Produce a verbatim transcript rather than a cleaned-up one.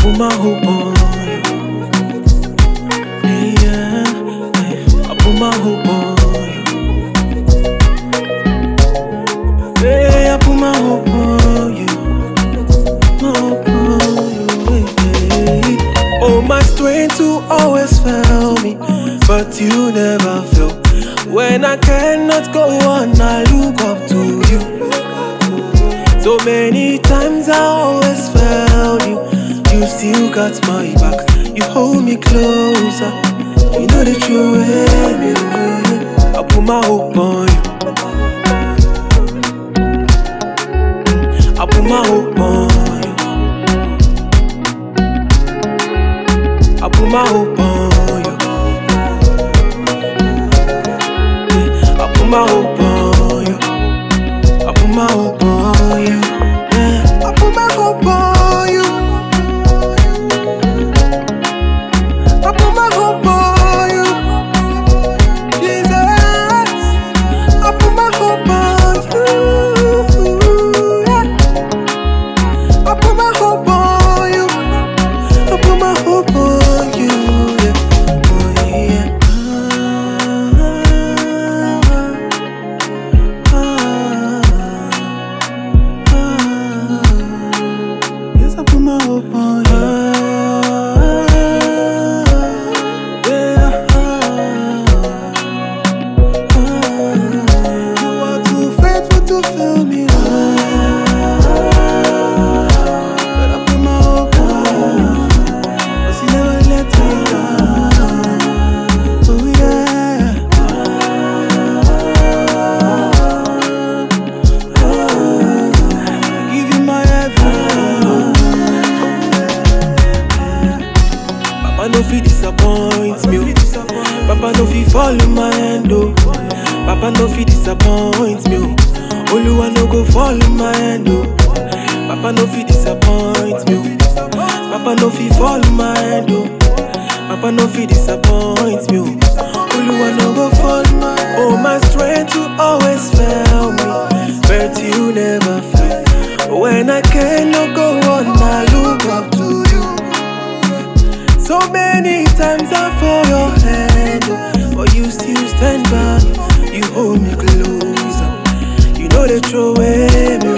put my hope on you. Yeah, yeah. I put my hope on you. Yeah, I put my hope on you. My hope on you. Yeah. Oh, my strength to always fail me, but you never fail. When I cannot go on, I look up to you. So many times I always failed you. You still got my back. You hold me closer. You know the true way. I put my hope on you. I put my hope on you. I put my hope on you. I put my hope on you. I put my hope on you. Yeah. I put my hope on you. I put my hope on you. Jesus. I put my hope on you. Yeah. I put my hope on you. I put my hope on you. Yeah. Oh, yeah. Yes, I put my hope on you. Yeah. You are too faithful to fail me. But I put my hope on you. 'Cause you never let me down. Oh yeah. I give you my everything. Papa no fit disappoint me. Papa no fit fall in my hand, oh. Papa no fit disappoint me. Oluwa no go fall in my hand, oh. Papa no fit disappoint me. Papa no fit fall in my hand, oh. Papa no fit disappoint me. Oluwa no go fall in my hand. Oh, my strength to always fail me, but you never fail. When I cannot go on, I look up to you. So many times I fall your hand, but you still stand by. You hold me closer. You know the true way.